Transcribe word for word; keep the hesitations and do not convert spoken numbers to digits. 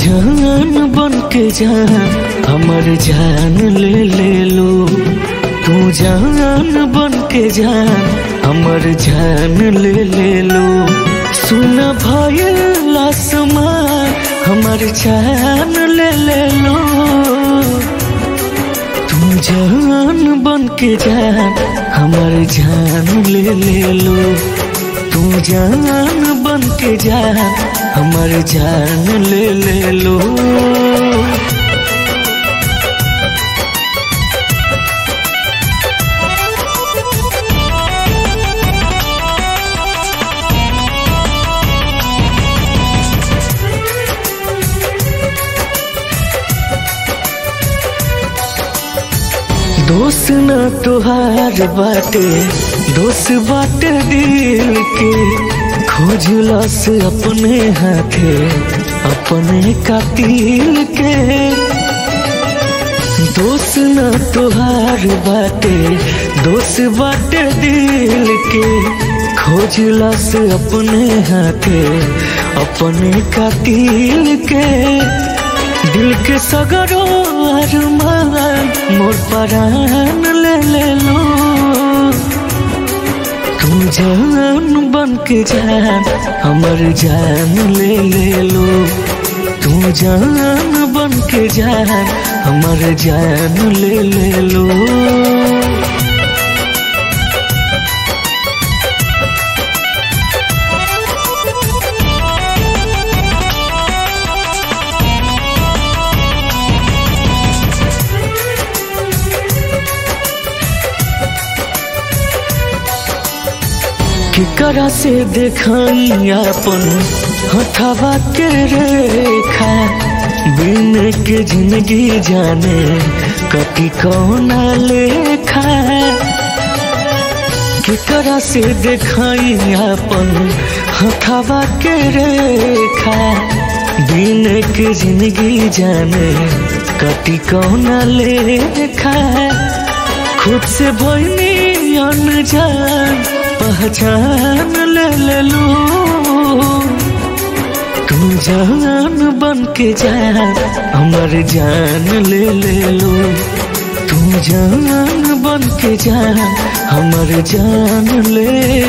जान बन के जान हमर जान ले ले लो। तू जान बन के जान हमर जान ले ले लो। सुन भयल आसमान हमर जान ले ले लो। तू जान बन के जान हमर जान ले ले लो। तू जान बन के जान हमर जान ले ले लो। दोस्त न तोहार बाटे दोस्त बाटे दिल के। खोजलस अपने हाथे अपने कातिल के। दोस्त न तोहार बाटे दोस्त बाटे दिल के। खोजलस अपने हाथे अपने कातिल के। दिल के सगरो अरमान मोर परान ले ले लो। तू जान बन के जान हमर जान ले ले लो। तू जान बन के जान हमर जान ले ले लो। केकरा से देखाई अपन हथवा के रेखा। बिन के जिंदगी जाने कटी कौना लेखा। केकरा से देखाई अपन हथवा के रेखा। बिन के जिंदगी जाने कटी कौना लेखा। खुद से भइनी अनजान पहचान ले ले लो। तू जान बन के जान हमर जान ले ले लो। तू जान बन के जान हमर जान ले